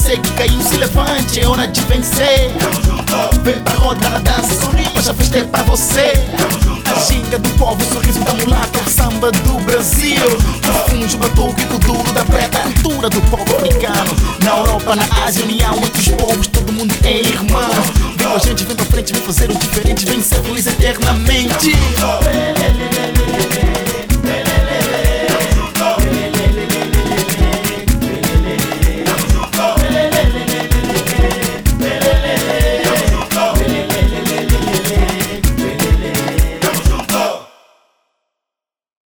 você que caiu, se levante, é hora de vencer. Vem pra roda na dança, hoje a festa é pra você. A ginga do povo, o sorriso da mulata, o samba do Brasil, o funge, o batuque, o duro da preta, a cultura do povo africano. Na Europa, na Ásia, união entre os povos, todo mundo é irmão. Vem com a gente, vem pra frente, vem fazer o diferente, vem ser feliz eternamente.